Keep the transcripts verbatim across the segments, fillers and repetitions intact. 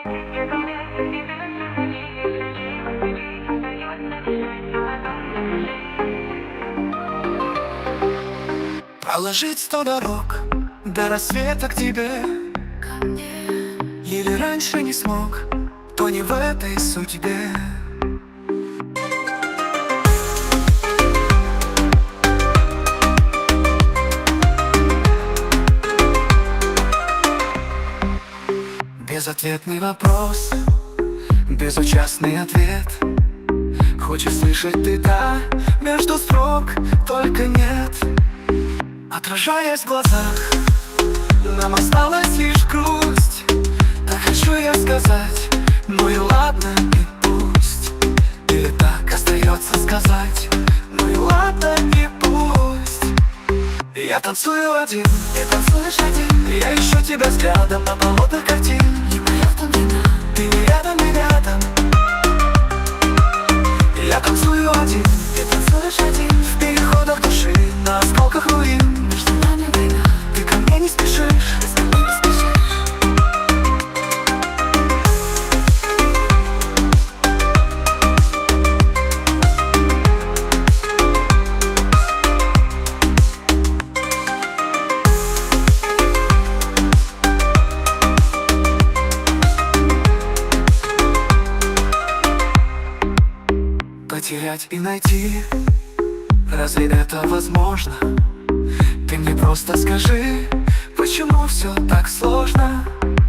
Проложить сто дорог до рассвета к тебе, ко мне. или раньше не смог, то не в этой судьбе. Безответный вопрос, безучастный ответ. Хочешь слышать ты «да» между строк, только нет. Отражаясь в глазах, нам осталась лишь грусть. Так хочу я сказать, ну и ладно, и пусть. Или так остается сказать, ну и ладно, и пусть. Я танцую один, ты танцуешь один. Я ищу тебя взглядом на полотнах картин. Не моя в том вина. Ты не рядом, не рядом. Я танцую один, ты танцуешь один. В переходах души, на осколках руин. Между нами война. Ты ко мне не спешишь, Ты со мной не спешишь. потерять и найти, разве это возможно? Ты мне просто скажи, почему все так сложно?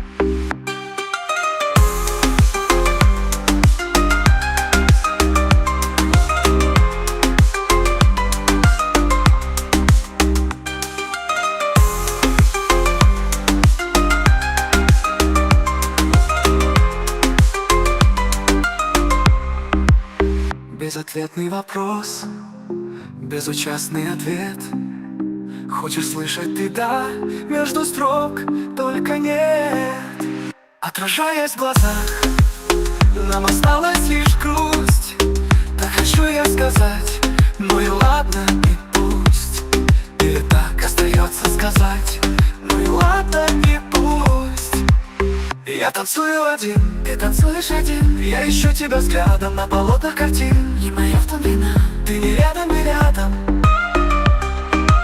Безответный вопрос, безучастный ответ. Хочешь слышать ты «да» между строк, только нет. Отражаясь в глазах, нам осталась лишь грусть. Так хочу я сказать, ну и ладно, и пусть. Или так остается сказать, ну и ладно, и пусть. Я танцую один, ты танцуешь один. Я ищу тебя взглядом на полотнах картин. Не моя в том вина. Ты не рядом, не рядом.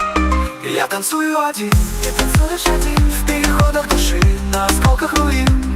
Я танцую один, Ты танцуешь один. в переходах души, на осколках руин.